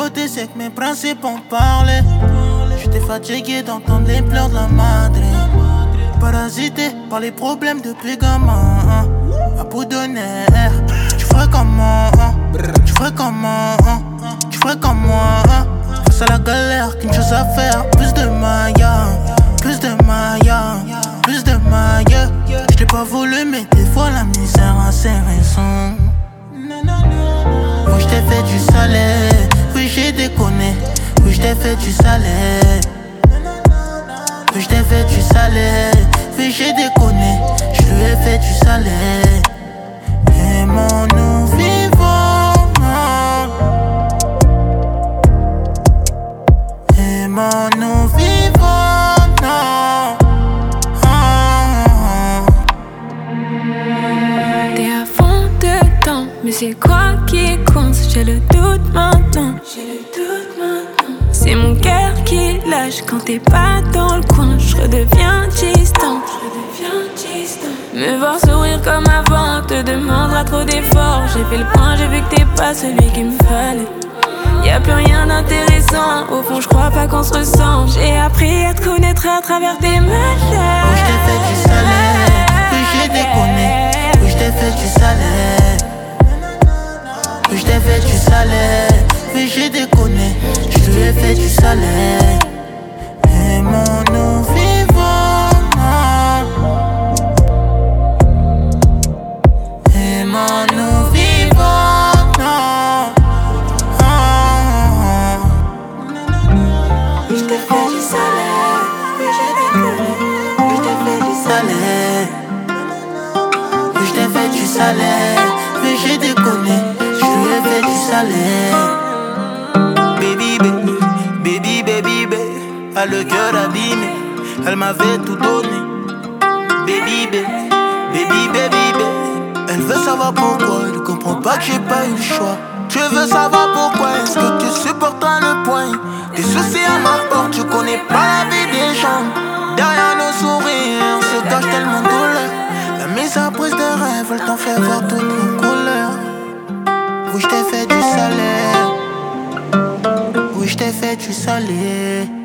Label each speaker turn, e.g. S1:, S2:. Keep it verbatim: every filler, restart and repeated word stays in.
S1: côté, c'est que mes principes ont parlé. J'étais fatigué d'entendre les pleurs de la madre. Parasité par les problèmes depuis gamin. À bout de nerfs, tu ferais comment? Tu ferais comment? Tu ferais comme moi? Face à la galère, qu'une chose à faire. Plus de Maya, plus de Maya, plus de Maya. J't'ai pas voulu, mais des fois la misère a ses raisons. Oui, j't'ai fait du salé, oui, j'ai déconné. Oui, j't'ai fait du salé. Oui, j't'ai fait du salé. Oui, j'ai déconné. J'lui ai fait du salé. Aimons-nous vivants. Aimons-nous vivants.
S2: T'es à fond dedans, mais c'est quoi qui coince? J'ai le doute maintenant. J'ai le doute maintenant. C'est mon cœur qui lâche quand t'es pas dans le coin. Je redeviens distant. Je redeviens distant. Me voir sourire comme avant te demandera trop d'efforts. J'ai fait le point, j'ai vu que t'es pas celui qu'il me fallait. Y'a plus rien d'intéressant. Au fond, je crois pas qu'on se ressent. J'ai appris à te connaître à travers tes malheurs.
S1: Oui, j't'ai fait du salé. Oui, j'ai déconné. Oui, j't'ai fait du salé. Oui, j't'ai fait du salé. Oui, j'ai déconné. J'lui ai fait du salé. Aimons-nous vivants. Aimons-nous vivants.
S2: Oui, je t'ai fait du salé. Oui, j'ai déconné. Oui, je t'ai fait du salé.
S1: Oui, j't'ai fait du salé. Oui, j'ai déconné. J'lui ai fait du salé. Baby, baby, baby, baby, baby. A le cœur abîmé. Elle m'avait tout donné. Baby, baby, baby, baby, baby. Elle veut savoir pourquoi. Elle comprend pas que j'ai pas eu le choix. Tu veux savoir pourquoi? Est-ce que tu supporteras le point? Tes soucis à ma porte, tu connais pas la vie des gens. Derrière nos sourires, on se cache tellement de douleur. La mise à prise de rêve, elle t'en fait voir toutes nos couleurs. Oui, j't'ai fait du salé. Oui, j't'ai fait du salé.